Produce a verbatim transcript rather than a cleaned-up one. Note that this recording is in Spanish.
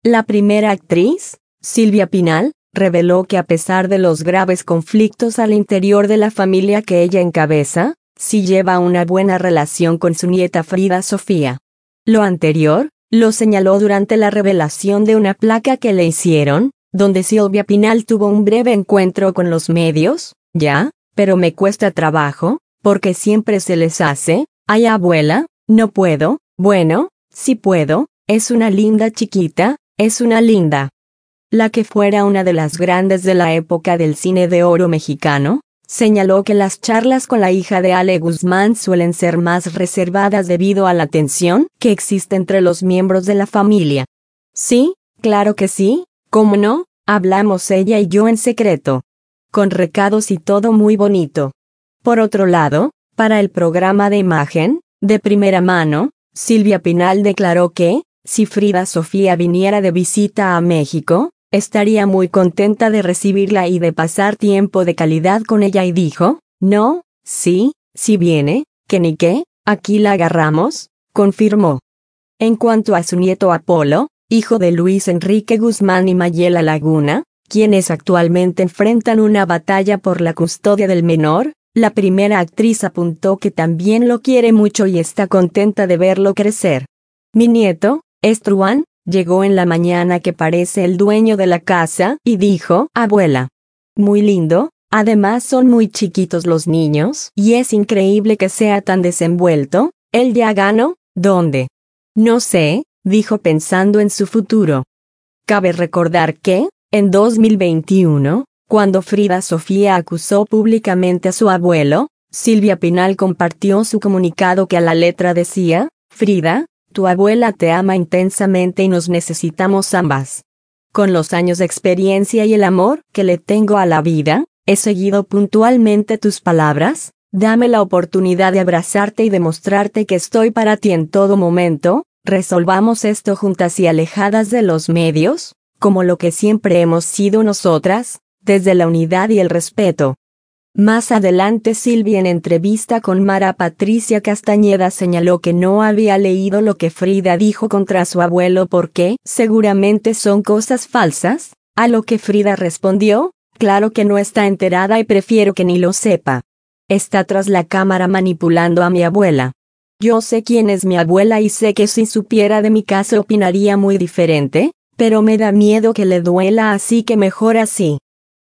La primera actriz, Silvia Pinal, reveló que a pesar de los graves conflictos al interior de la familia que ella encabeza, sí lleva una buena relación con su nieta Frida Sofía. Lo anterior, lo señaló durante la revelación de una placa que le hicieron, donde Silvia Pinal tuvo un breve encuentro con los medios. Ya, pero me cuesta trabajo, porque siempre se les hace, ay abuela, no puedo, bueno, sí puedo, es una linda chiquita, es una linda. La que fuera una de las grandes de la época del cine de oro mexicano, señaló que las charlas con la hija de Ale Guzmán suelen ser más reservadas debido a la tensión que existe entre los miembros de la familia. Sí, claro que sí, ¿cómo no? Hablamos ella y yo en secreto. Con recados y todo muy bonito. Por otro lado, para el programa de imagen, de primera mano, Silvia Pinal declaró que, si Frida Sofía viniera de visita a México, estaría muy contenta de recibirla y de pasar tiempo de calidad con ella y dijo, no, sí, si viene, que ni qué, aquí la agarramos, confirmó. En cuanto a su nieto Apolo, hijo de Luis Enrique Guzmán y Mayela Laguna, quienes actualmente enfrentan una batalla por la custodia del menor, la primera actriz apuntó que también lo quiere mucho y está contenta de verlo crecer. Mi nieto, Estruan, llegó en la mañana que parece el dueño de la casa y dijo, abuela. Muy lindo, además son muy chiquitos los niños y es increíble que sea tan desenvuelto, él ya ganó, ¿dónde? No sé, dijo pensando en su futuro. Cabe recordar que, en dos mil veintiuno, cuando Frida Sofía acusó públicamente a su abuelo, Silvia Pinal compartió su comunicado que a la letra decía, Frida, tu abuela te ama intensamente y nos necesitamos ambas. Con los años de experiencia y el amor que le tengo a la vida, he seguido puntualmente tus palabras, dame la oportunidad de abrazarte y demostrarte que estoy para ti en todo momento, resolvamos esto juntas y alejadas de los medios, como lo que siempre hemos sido nosotras, desde la unidad y el respeto. Más adelante Silvia en entrevista con Mara Patricia Castañeda señaló que no había leído lo que Frida dijo contra su abuelo porque, seguramente son cosas falsas, a lo que Frida respondió, claro que no está enterada y prefiero que ni lo sepa. Está tras la cámara manipulando a mi abuela. Yo sé quién es mi abuela y sé que si supiera de mi caso opinaría muy diferente, pero me da miedo que le duela así que mejor así.